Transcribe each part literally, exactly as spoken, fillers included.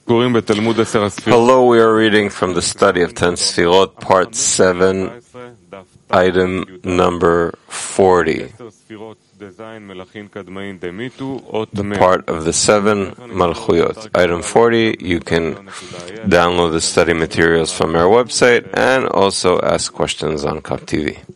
Hello, we are reading from the study of Ten Sfirot, part seven, item number forty. The part of the seven Malchuyot. Item forty, you can download the study materials from our website and also ask questions on Kap T V.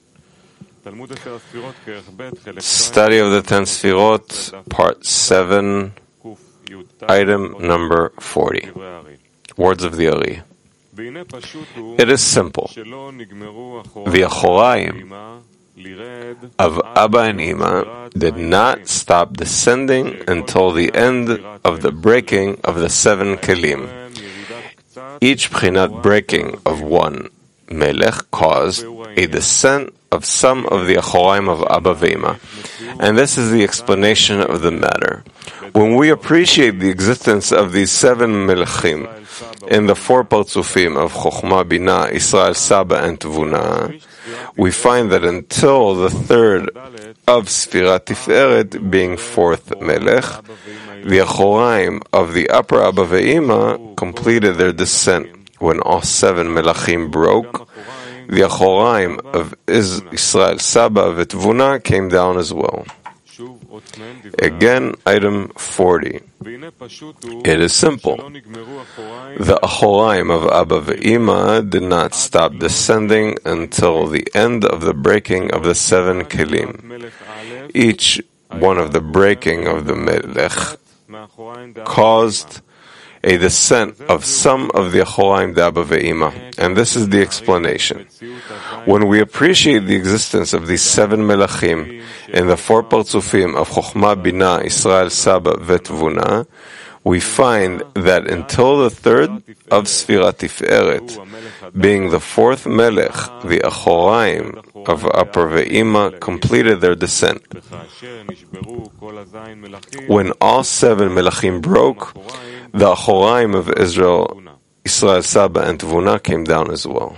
Study of the Ten Sfirot, part seven, item number forty. Words of the Ari. It is simple. The Achoraim of Abba and Ima did not stop descending until the end of the breaking of the seven Kelim. Each Pchinat breaking of one Melech caused a descent of some of the Achoraim of Abba Ve'ima. And this is the explanation of the matter. When we appreciate the existence of these seven Melechim in the four Partzufim of Chokhmah, Binah, Israel, Saba, and Tvuna, we find that until the third of Sfirat Tiferet, being fourth Melech, the Achoraim of the upper Abba Ve'ima completed their descent. When all seven Melachim broke, the Achoraim of Israel, Saba, and Tvuna came down as well. Again, item forty. It is simple. The Achoraim of Abba Ve'ima did not stop descending until the end of the breaking of the seven Kelim. Each one of the breaking of the Melech caused a descent of some of the Achoraim de Abba Ve'ima, and this is the explanation. When we appreciate the existence of these seven Melachim in the four Partzufim of Chokhmah, Binah, Israel, Saba, Vetvuna, we find that until the third of Sfirat Tiferet, being the fourth Melech, the Achoraim of Upper Ve'ima completed their descent. When all seven Melachim broke, the Achoraim of Israel, Israel, Saba, and Tvuna came down as well.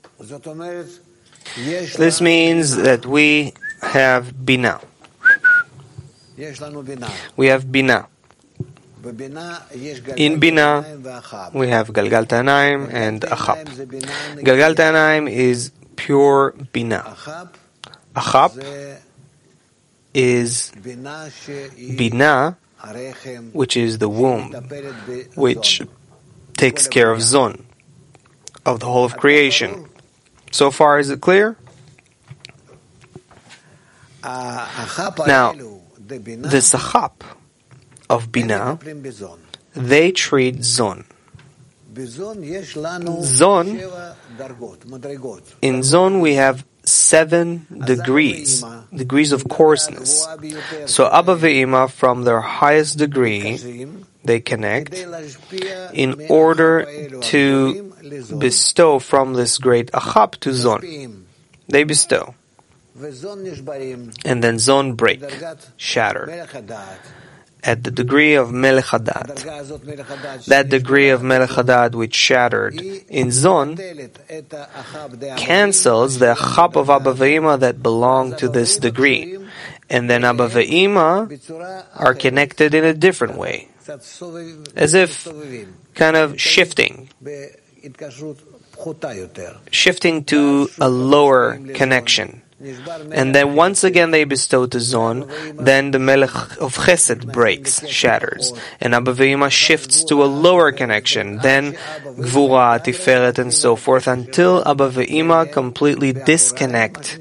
This means that we have Binah. We have Binah. In Binah, we have Galgal Ta'anaim and Achab. Galgal Ta'anaim is pure Binah. Achab is Binah, which is the womb, which takes care of Zon, of the whole of creation. So far, is it clear? Now, the Sachab of Binah, they treat Zon. Zon, in Zon we have seven degrees, degrees of coarseness. So Abba Ve'ima, from their highest degree, they connect in order to bestow from this great Achab to Zon. They bestow. And then Zon break, shatter. At the degree of Melech Hadad. That degree of Melech Hadad which shattered in Zon cancels the Achab of Abba Ve'ima that belong to this degree. And then Abba Ve'ima are connected in a different way. As if kind of shifting. Shifting to a lower connection. And then once again they bestow to Zon, then the Melech of Chesed breaks, shatters. And Abba Ve'ima shifts to a lower connection, then Gvura, Tiferet, and so forth, until Abba Ve'ima completely disconnect.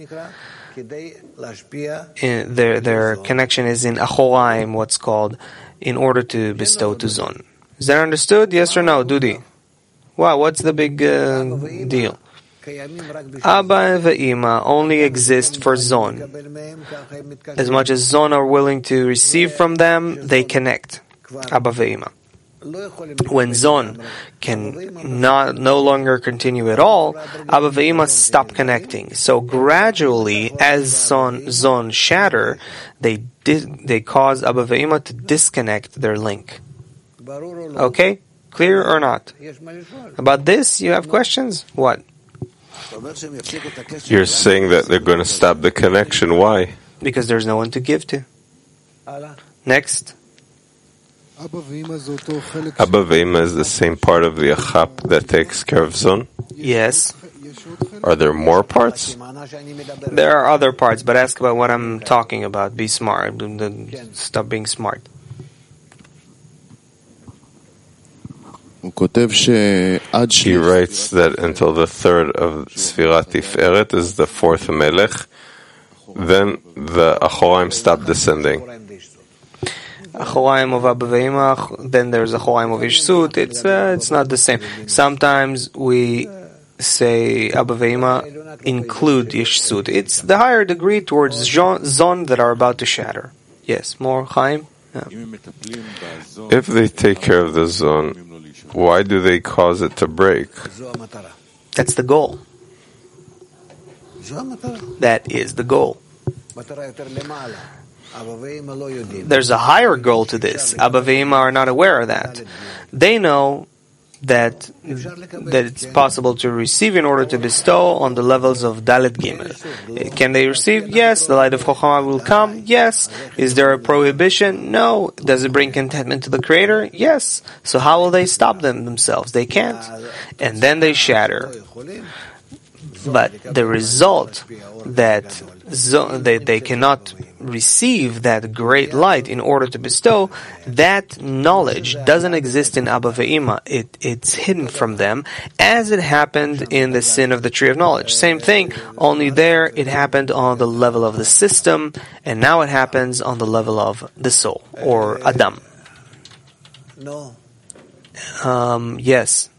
In their, their connection is in Achoraim, what's called, in order to bestow to Zon. Is that understood? Yes or no, Dudi? Wow, what's the big uh, deal? Abba and Ve'ima only exist for Zon. As much as Zon are willing to receive from them, they connect. Abba Ve'ima. When Zon can not no longer continue at all, Abba Ve'ima stop connecting. So gradually, as Zon, Zon shatter, they di- they cause Abba Ve'ima to disconnect their link. Okay? Clear or not? About this, you have questions? What? You're saying that they're going to stop the connection. Why? Because there's no one to give to. Next. Abba Ve'ima is the same part of the Achap that takes care of Zon? Yes. Are there more parts? There are other parts, but ask about what I'm talking about. Be smart. Stop being smart. He writes that until the third of Sfirat Tiferet is the fourth Melech, then the Achoraim stop descending. Achoraim of Abba Ve'ima, then there's Achoraim of Ishsut. It's uh, it's not the same. Sometimes we say Abba Ve'ima include Ishsut. It's the higher degree towards Zon that are about to shatter. Yes, more Chaim? Yeah. If they take care of the Zon, why do they cause it to break? That's the goal. That is the goal. There's a higher goal to this. Abba Ve'ima are not aware of that. They know that that it's possible to receive in order to bestow on the levels of Dalet Gimel. Can they receive? Yes. The light of Chochmah will come? Yes. Is there a prohibition? No. Does it bring contentment to the Creator? Yes. So how will they stop them themselves? They can't. And then they shatter. But the result that they, they cannot receive that great light in order to bestow, that knowledge doesn't exist in Abba Ve'ima. It, it's hidden from them, as it happened in the sin of the tree of knowledge. Same thing, only there it happened on the level of the system, and now it happens on the level of the soul, or Adam. No. Um, yes.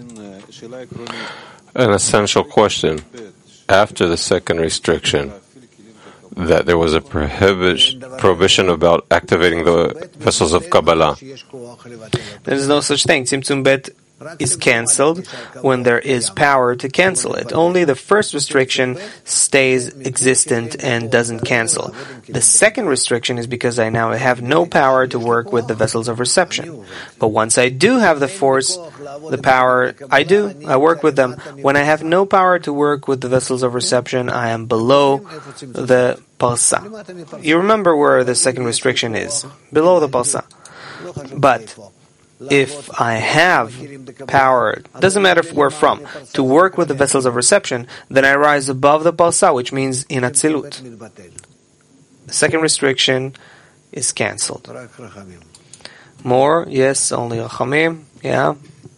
An essential question. After the second restriction, that there was a prohibition, prohibition about activating the vessels of Kabbalah. There is no such thing. Tzimtzum Bet is cancelled when there is power to cancel it. Only the first restriction stays existent and doesn't cancel. The second restriction is because I now have no power to work with the vessels of reception. But once I do have the force, the power, I do, I work with them. When I have no power to work with the vessels of reception, I am below the Parsa. You remember where the second restriction is. Below the Parsa. But if I have power, doesn't matter where from, to work with the vessels of reception, then I rise above the Parsa, which means in Atzilut. The second restriction is cancelled. More? Yes, only Rachamim. Yeah.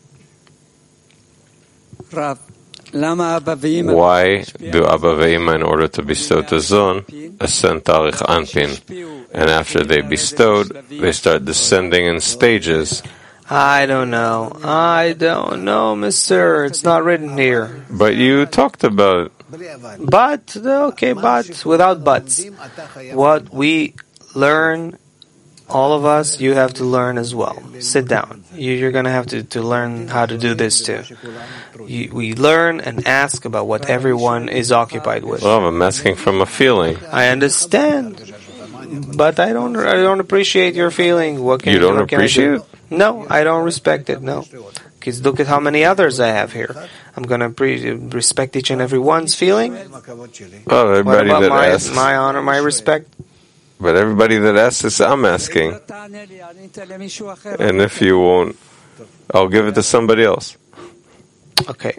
Why do Abba Ve'ima, in order to bestow to Zon, ascend Tarich Anpin? And after they bestowed, they start descending in stages. I don't know. I don't know, mister. It's not written here. But you talked about it. But, okay, but, without buts. What we learn, all of us, you have to learn as well. Sit down. You're going to have to, to learn how to do this too. You, we learn and ask about what everyone is occupied with. Well, I'm asking from a feeling. I understand. But I don't I don't appreciate your feeling. What can you don't what can appreciate do? it? No, I don't respect it, no. Because look at how many others I have here. I'm going to pre- respect each and every one's feeling. Well, everybody what about that my, asks, my honor, my respect? But everybody that asks this, I'm asking. And if you won't, I'll give it to somebody else. Okay.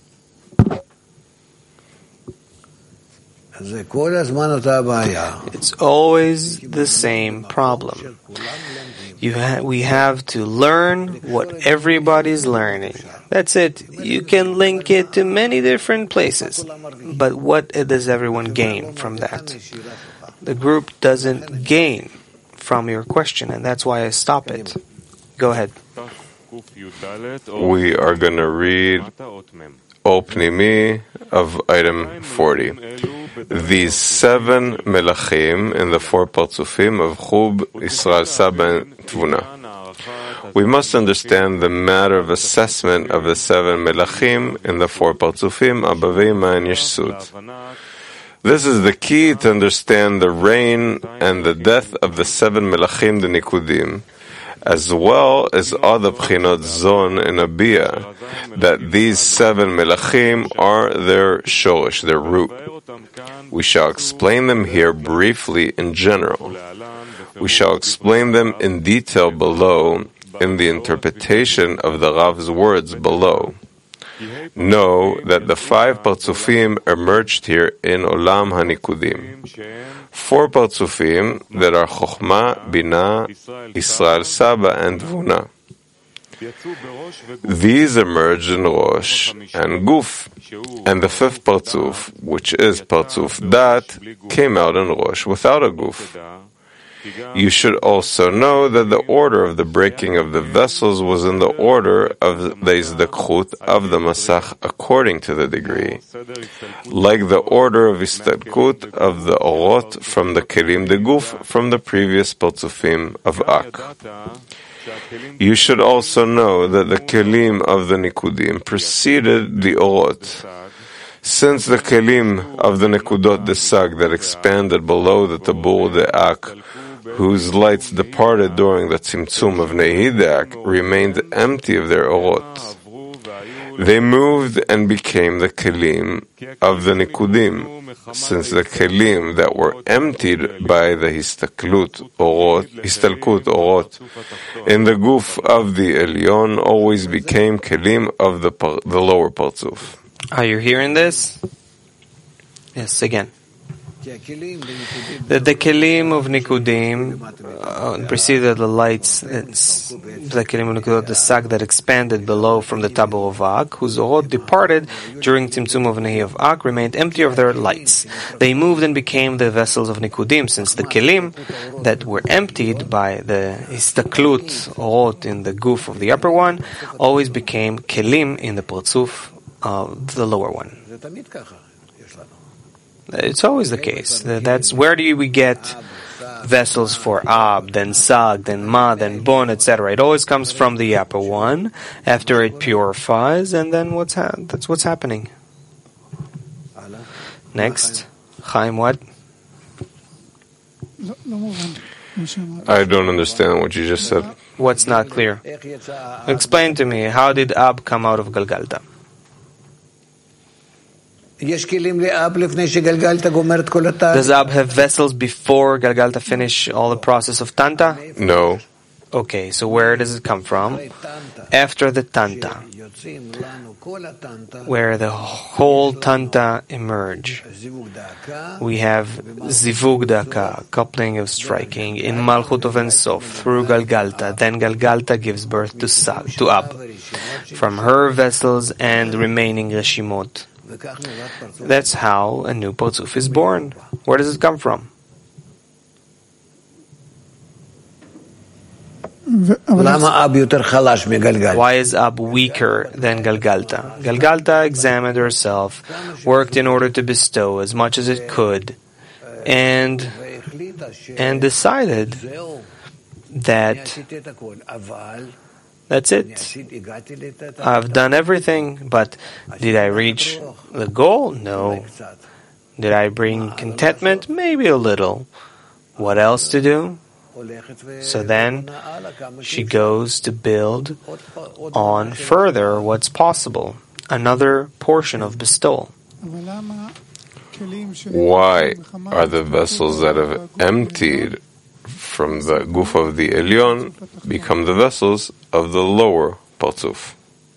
It's always the same problem. You ha- we have to learn what everybody's learning. That's it. You can link it to many different places. But what does everyone gain from that? The group doesn't gain from your question, and that's why I stop it. Go ahead. We are going to read O Pnimi of item forty. These seven melachim in the four partzufim of Chub, Israel, Saba, and Tvuna. We must understand the matter of assessment of the seven melachim in the four partzufim, Abba Ve'ima and Yeshsut. This is the key to understand the reign and the death of the seven melachim, the Nikudim, as well as other Bchinot Zon and Abia, that these seven Melachim are their Shorish, their root. We shall explain them here briefly in general. We shall explain them in detail below in the interpretation of the Rav's words below. Know that the five Partzufim emerged here in Olam HaNikudim. Four Partzufim that are Chochmah, Binah, Israel Saba, and Tvuna. These emerged in Rosh and Guf, and the fifth Partzuf, which is Partzuf Dat, came out in Rosh without a Guf. You should also know that the order of the breaking of the vessels was in the order of the Izdakchut of the Masach according to the degree, like the order of Istadkut of the Orot from the Kelim de Guf from the previous Partzufim of Ak. You should also know that the Kelim of the Nikudim preceded the Orot. Since the Kelim of the Nekudot de Sag that expanded below the Tabur de Ak, whose lights departed during the Tzimtzum of Nehidak, remained empty of their Orot. They moved and became the Kelim of the Nikudim, since the Kelim that were emptied by the Histaklut Orot, Histalkut Orot in the Guf of the Elyon always became Kelim of the, the lower Partzuf. Are you hearing this? Yes, again. That the Kelim of Nikudim uh, preceded the lights, the Kelim of Nikudim, the Sag that expanded below from the Tabur of Ak, whose Orot departed during Tzimtzum of Nehi of Ak, remained empty of their lights. They moved and became the vessels of Nikudim, since the Kelim that were emptied by the Histaklut Orot in the Guf of the upper one always became Kelim in the Partzuf of the lower one. It's always the case. That's where do we get vessels for Ab, then Sag, then Ma, then Bon, et cetera. It always comes from the upper one after it purifies, and then what's ha- that's what's happening. Next, Chaim, what? I don't understand what you just said. What's not clear? Explain to me, how did Ab come out of Galgalta? Does Ab have vessels before Galgalta finish all the process of Tanta? No. Okay, so where does it come from? After the Tanta, where the whole Tanta emerge. We have Zivug Daka, coupling of striking, in Malchut of Ein Sof, through Galgalta. Then Galgalta gives birth to Sag, to Ab, from her vessels and remaining Reshimot. That's how a new Partzuf is born. Where does it come from? Why is Ab weaker than Galgalta? Galgalta examined herself, worked in order to bestow as much as it could, and and decided that that's it. I've done everything, but did I reach the goal? No. Did I bring contentment? Maybe a little. What else to do? So then she goes to build on further what's possible, another portion of bestowal. Why are the vessels that have emptied from the Guf of the Elyon become the vessels of the lower Partzuf?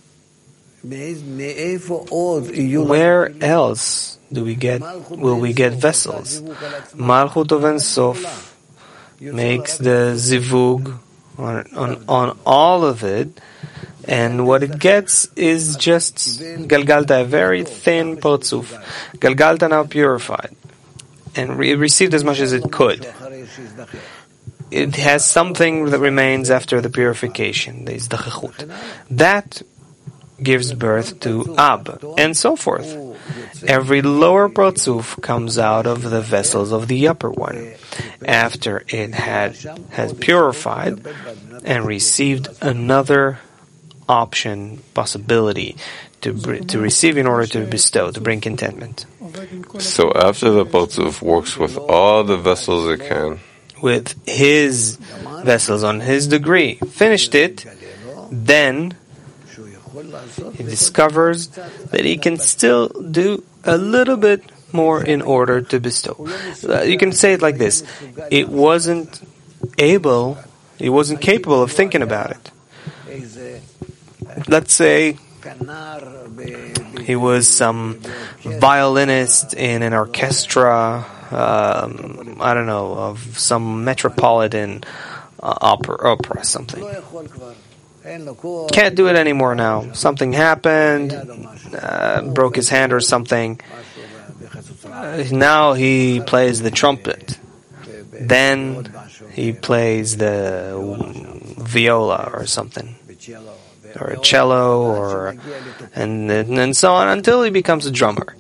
Where else do we get, will we get vessels? Malchut of Ein Sof makes the zivug on, on, on all of it, and what it gets is just Galgalta, a very thin Partzuf. Galgalta now purified, and re- received as much as it could. It has something that remains after the purification, the izdachechut. That gives birth to Ab, and so forth. Every lower Partzuf comes out of the vessels of the upper one, after it had has purified and received another option, possibility to to receive in order to bestow, to bring contentment. So after the Partzuf works with all the vessels it can, with his vessels on his degree, finished it, then he discovers that he can still do a little bit more in order to bestow. Uh, you can say it like this: it wasn't able, it wasn't capable of thinking about it. Let's say he was some violinist in an orchestra, um, I don't know, of some metropolitan uh, opera, opera, something. Can't do it anymore now. Something happened, uh, broke his hand or something. Uh, now he plays the trumpet. Then he plays the viola or something, or a cello, or and and so on until he becomes a drummer.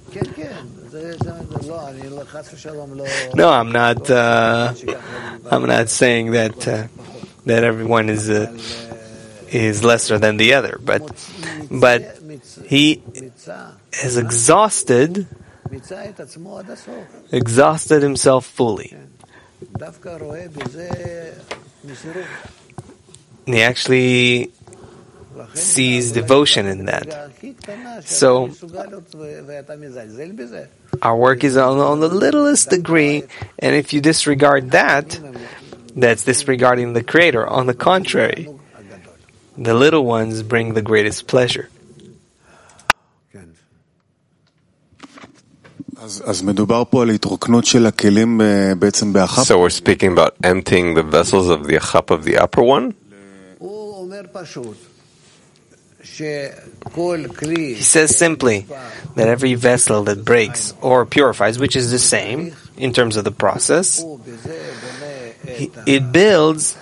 No, I'm not. Uh, I'm not saying that uh, that everyone is uh, is lesser than the other, but but he is exhausted, exhausted himself fully. He actually sees devotion in that. So our work is on, on the littlest degree, and if you disregard that, that's disregarding the Creator. On the contrary, the little ones bring the greatest pleasure. So we're speaking about emptying the vessels of the achap of the upper one? He says simply that every vessel that breaks or purifies, which is the same in terms of the process, it builds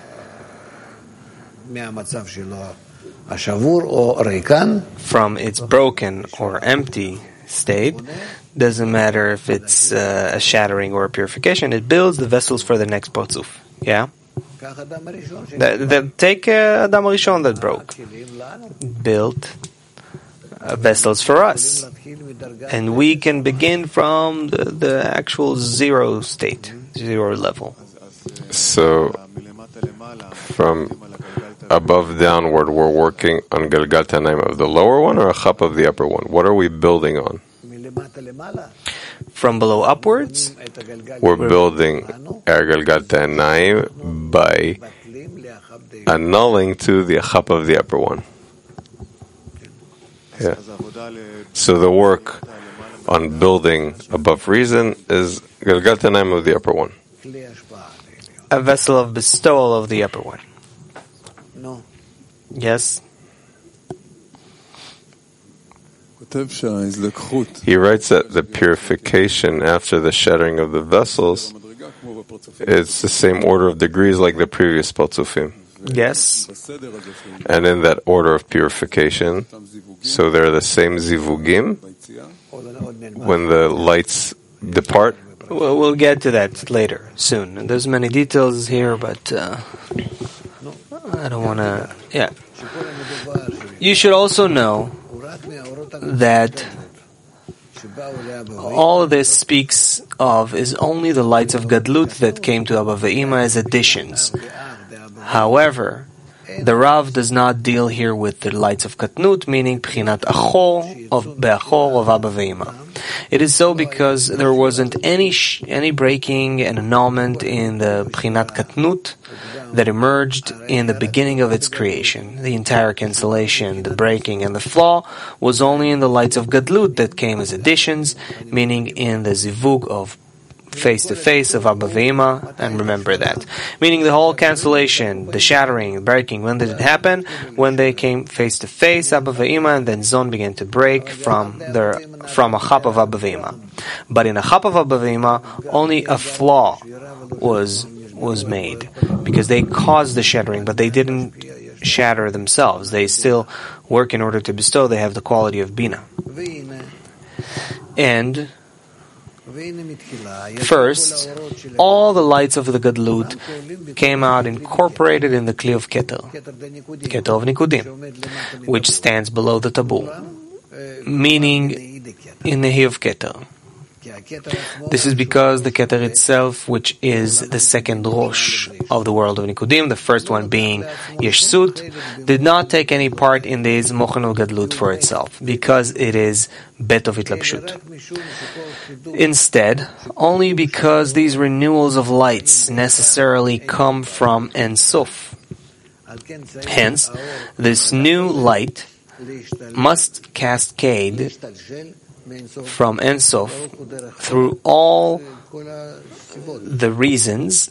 from its broken or empty state. Doesn't matter if it's uh, a shattering or a purification, it builds the vessels for the next Parzuf. Yeah? That, that take uh, Adam Rishon that broke, built uh, vessels for us, and we can begin from the, the actual zero state, zero level. So, from above downward, we're working on Galgal Tanaim of the lower one or a chap of the upper one? What are we building on? From below upwards, we're building our Galgal Tanaim by annulling to the achap of the upper one. Yeah. So the work on building above reason is Galgal Tanaim of the upper one. A vessel of bestowal of the upper one. No. Yes. He writes that the purification after the shattering of the vessels, it's the same order of degrees like the previous Parzufim. Yes. And in that order of purification, so they're the same zivugim when the lights depart. We'll, we'll get to that later, soon. There's many details here, but uh, I don't want to... Yeah. You should also know that all this speaks of is only the lights of Gadlut that came to Abba Ve'ima as additions. However, the Rav does not deal here with the lights of Katnut, meaning Pchinat Achor of Be'achor of Abba Ve'ima. It is so because there wasn't any sh- any breaking and annulment in the Pchinat Katnut that emerged in the beginning of its creation. The entire cancellation, the breaking, and the flaw was only in the lights of Gadlut that came as additions, meaning in the Zivug of face-to-face of Abba Ve'ima, and remember that. Meaning the whole cancellation, the shattering, the breaking, when did it happen? When they came face-to-face, Abba Ve'ima, and then Zon began to break from their, from a chap of Abba Ve'ima. But in a chap of Abba Ve'ima, only a flaw was was made, because they caused the shattering, but they didn't shatter themselves. They still work in order to bestow. They have the quality of Bina. And first, all the lights of the Gadlut came out incorporated in the Kli of Keter, Keter of Nikudim, which stands below the Tabur, meaning in the Hi of Keter. This is because the Keter itself, which is the second Rosh of the world of Nikudim, the first one being Yeshut, did not take any part in this Mochanul Gadlut for itself, because it is Bet of Itlapshut. Instead, only because these renewals of lights necessarily come from Ein Sof. Hence, this new light must cascade from Ein Sof through all the reasons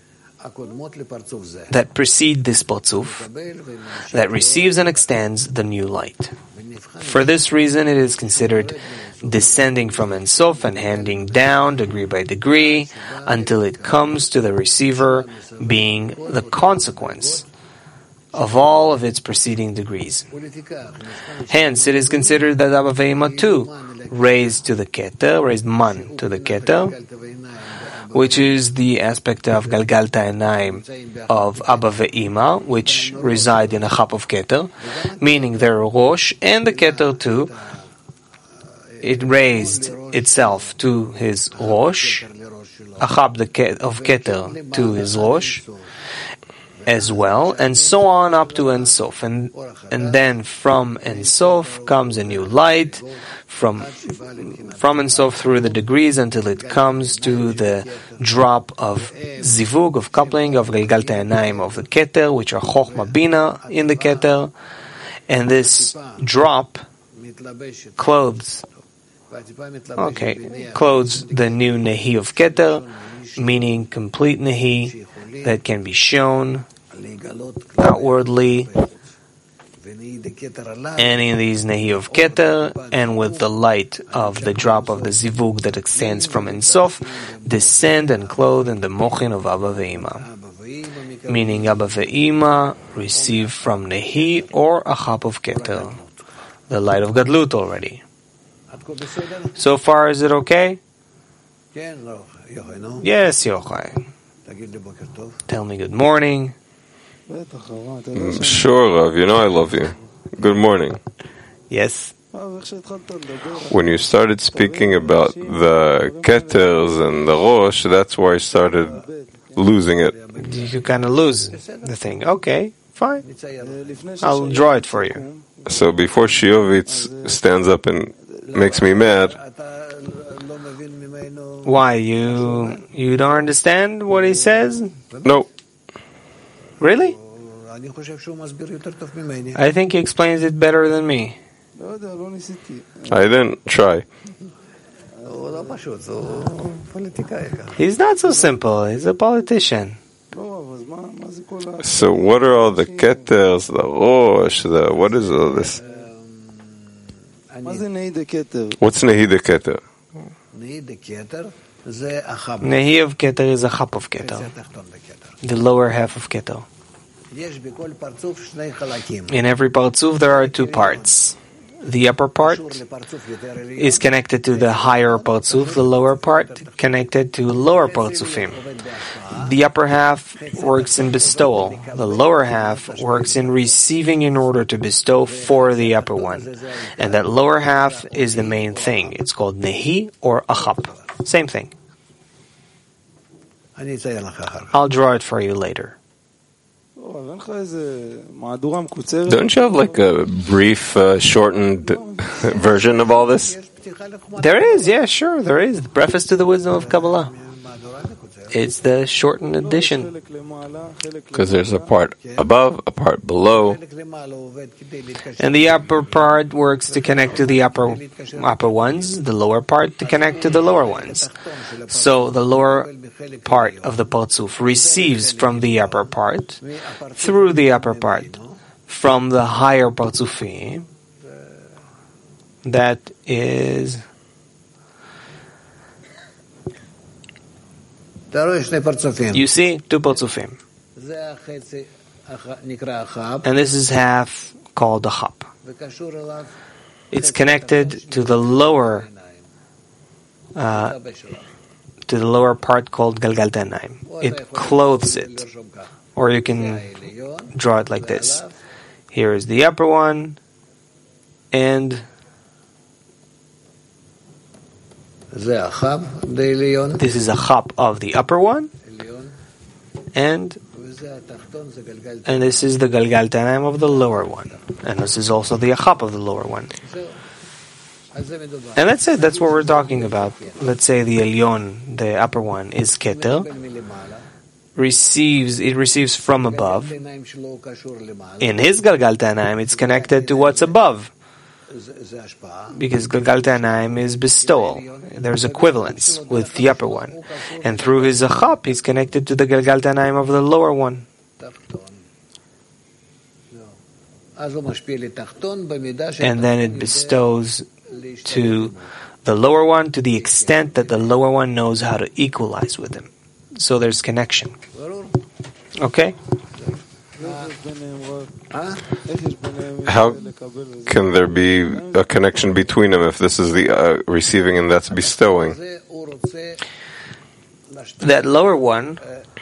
that precede this Parzuf, that receives and extends the new light. For this reason, it is considered descending from Ein Sof and handing down degree by degree until it comes to the receiver, being the consequence of all of its preceding degrees. Hence, it is considered that Abba Ve'ima too raised to the Keter, raised man to the Keter, which is the aspect of Galgalta Enaim of Abba Ve'ima, which reside in a chap of Keter, meaning their Rosh and the Keter too. It raised itself to his Rosh, a chap of Keter to his Rosh, as well, and so on up to Ein Sof. And, and then from Ein Sof comes a new light, from, from Ein Sof through the degrees until it comes to the drop of Zivug, of coupling, of Galgalta Enaim, of the Keter, which are Chochma Bina in the Keter. And this drop clothes, okay, clothes the new Nehi of Keter, meaning complete Nehi that can be shown outwardly, and in these Nehi of Keter, and with the light of the drop of the Zivug that extends from Ein Sof, descend and clothe in the Mochin of Abba Ve'ima, meaning Abba Ve'ima receive from Nehi or a chap of Keter, the light of Gadlut already. So far, is it okay? Yes, Yochai. Tell me good morning. Sure, Rav. You know I love you. Good morning. Yes. When you started speaking about the Keters and the Rosh, that's where I started losing it. You kind of lose the thing. Okay, fine. I'll draw it for you. So before Shiovitz stands up and makes me mad. Why, you you don't understand what he says? No. Really? I think he explains it better than me. I didn't try. He's not so simple. He's a politician. So what are all the Keters, the Rosh, the what is all this? What's Nehi de Keter? Nehi of Keter is a chap of Keter, the lower half of Keter. In every Parzuf there are two parts. The upper part is connected to the higher Parzuf, the lower part connected to lower Parzufim. The upper half works in bestowal. The lower half works in receiving in order to bestow for the upper one. And that lower half is the main thing. It's called Nehi or Achap. Same thing. I'll draw it for you later. Don't you have like a brief, uh, shortened version of all this? There is, yeah, sure, there is. The Preface to the Wisdom of Kabbalah. It's the shortened edition. Because there's a part above, a part below. And the upper part works to connect to the upper upper ones, the lower part to connect to the lower ones. So the lower part of the Parzuf receives from the upper part, through the upper part, from the higher Parzufim. That is... You see, two Parzufim. And this is half called the chap. It's connected to the lower uh, to the lower part called Galgalta Enaim. It clothes it. Or you can draw it like this. Here is the upper one, and This is a chap of the upper one, and and this is the galgaltanayim of the lower one, and this is also the achap of the lower one. And that's it. That's what we're talking about. Let's say the elyon, the upper one, is keter. Receives it receives from above. In his galgaltanayim, it's connected to what's above, because galgaltanayim is bestowal. There's equivalence with the upper one, and through his achap, he's connected to the galgaltanayim of the lower one. And then it bestows to the lower one to the extent that the lower one knows how to equalize with him. So there's connection. Okay? How can there be a connection between them if this is the uh, receiving and that's bestowing? That lower one,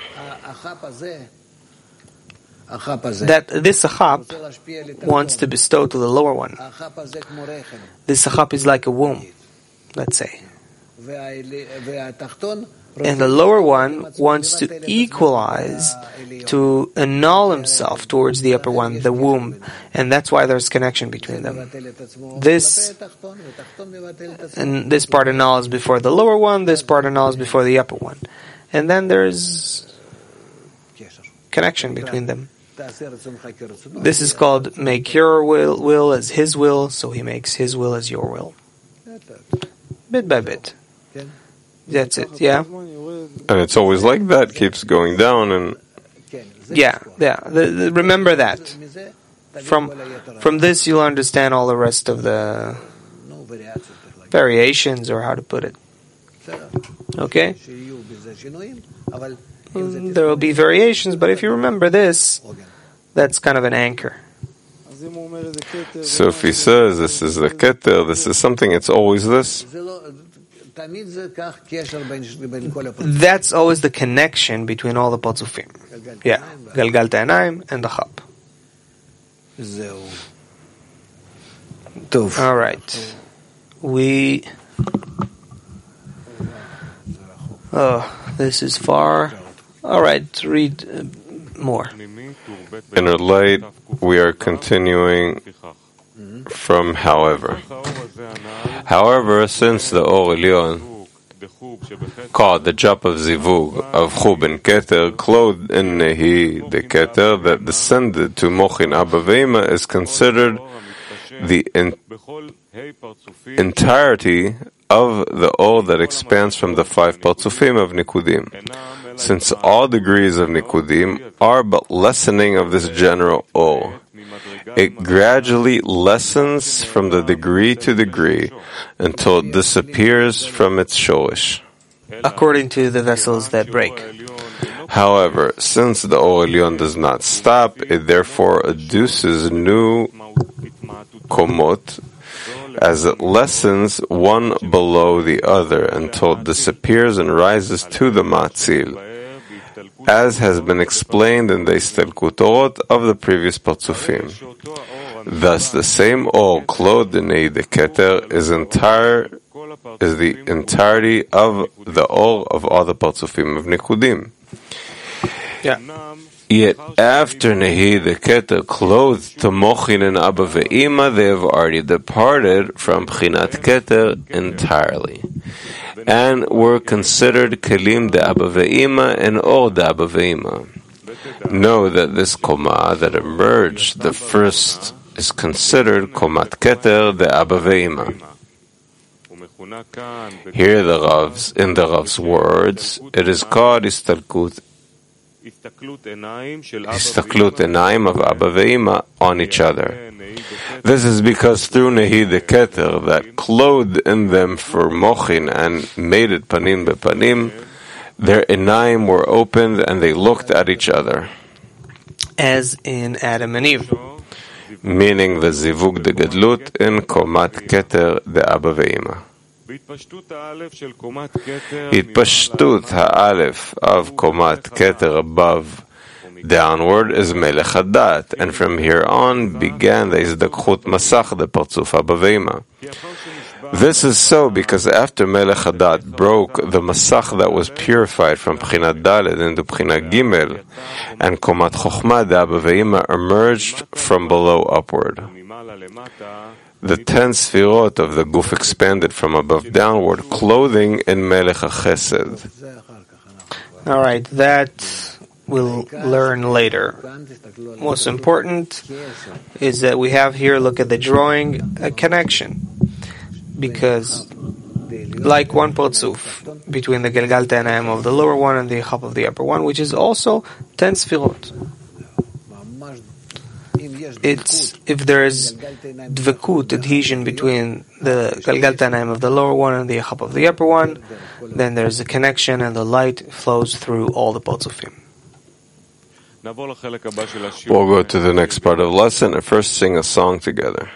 that this achap wants to bestow to the lower one. This achap is like a womb, let's say. And the lower one wants to equalize, to annul himself towards the upper one, the womb, and that's why there's connection between them. This and this part annuls before the lower one, this part annuls before the upper one, and then there's connection between them. This is called make your will, will as his will, so he makes his will as your will. Bit by bit. That's it, yeah? And it's always like that, keeps going down and... Yeah, yeah. The, the, remember that. From from this you'll understand all the rest of the variations, or how to put it. Okay? There will be variations, but if you remember this, that's kind of an anchor. So if he says this is the keter, this is something, it's always this? That's always the connection between all the parzufim. Yeah, galgaltanayim and the chap. All right. We... Oh, this is far. All right, read uh, more. Inner light, we are continuing from however. However, since the Or Elyon, called the Jap of Zivug, of Chub and Keter, clothed in Nehi, the Keter, that descended to Mochin Abba Veima, is considered the in- entirety of the Or that expands from the five Parzufim of Nikudim, since all degrees of Nikudim are but lessening of this general Or. It gradually lessens from the degree to degree until it disappears from its shorish, according to the vessels that break. However, since the Or Elyon does not stop, it therefore adduces new komot as it lessens one below the other until it disappears and rises to the Matzil, as has been explained in the Istalkut Orot of the previous Parzufim. Thus, the same Or clothed in Nehi the Keter is entire is the entirety of the Or of all the Parzufim of Nikudim. Yeah. Yet after Nehi the Keter clothed to Mochin and Abba Ve'ima, they have already departed from Pchinat Keter entirely, and were considered Kelim de Abba Ve'ima and Or de Abba Ve'ima. Know that this Koma that emerged, the first, is considered Komat Keter de Abba Ve'ima. Here the Rav's, in the Rav's words, it is called Istalkut Istaklut Enayim of Abba Ve'ima on each other. This is because through Nehi the Keter that clothed in them for Mochin and made it Panim bePanim, their Enayim were opened and they looked at each other. As in Adam and Eve. Meaning the Zivug de Gedlut in Komat Keter de Abba Ve'ima. Itpashtut ha'alef of Komat Keter above downward is Melech Hadat, and from here on began the Izdakchut Masach, the Parzuf Abba Ve'ima. This is so because after Melech Hadad broke the Masach that was purified from Pchinat Dalet into Pchinat Gimel, and Komat Chochma Daba Ve'ima emerged from below upward. The ten Sfirot of the Guf expanded from above downward, clothing in Melech HaChesed. All right, that we'll learn later. Most important is that we have here, look at the drawing, a connection. Because, like one Partzuf, between the Gelgal Tanayim of the lower one and the Chap of the upper one, which is also ten Sfirot. It's, if there is dvekut, adhesion between the Gelgal Tanayim of the lower one and the Chap of the upper one, then there's a connection and the light flows through all the Partzufim. We'll go to the next part of the lesson and first sing a song together.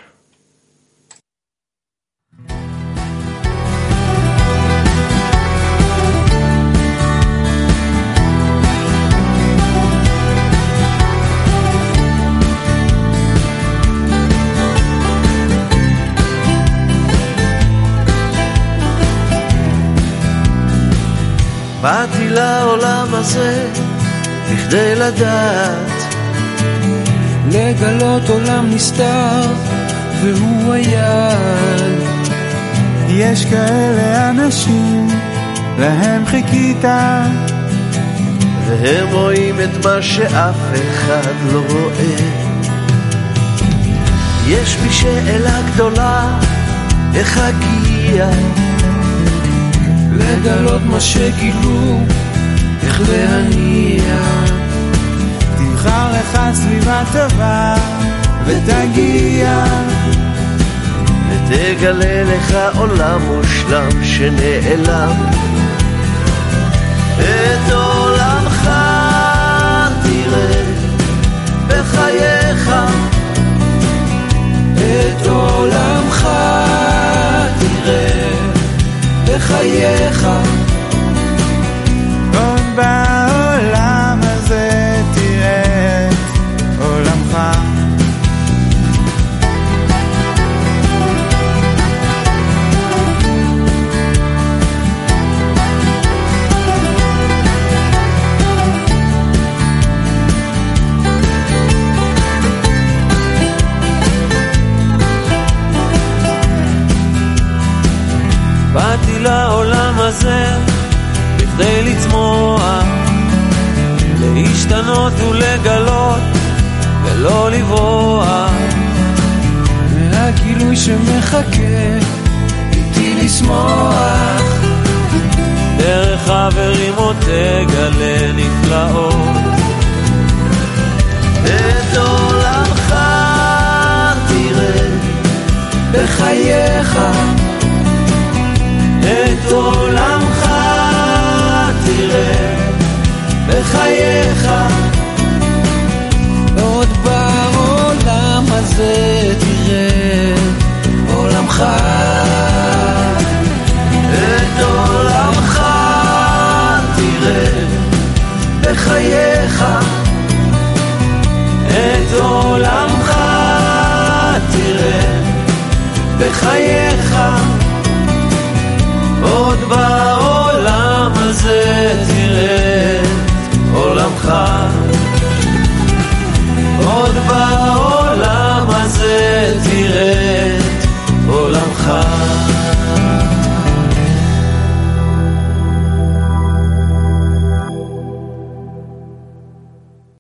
באתי לעולם הזה בכדי לדעת, לגלות עולם נסתר והוא היד. יש כאלה אנשים להם חיכית, והם רואים את מה שאף אחד לא רואה. יש בי שאלה גדולה, איך אגיע לגלות מה שגילו, איך להניע. תבחר לך סביבה טובה ותגיע, ותגלה לך עולם מושלם שנעלם. את עולמך תראה בחייך, את עולמך תראה בחייך. עוד בעולם הזה תראה את עולמך. באתי לעולם הזה בכדי לצמוח, להשתנות ולגלות ולא לברוח, והגילוי שמחכה איתי לשמוח. דרך חברים עוד תגלה נפלאות. את עולמך תראה בחייך, את עולמך תראה בחייך. עוד בעולם הזה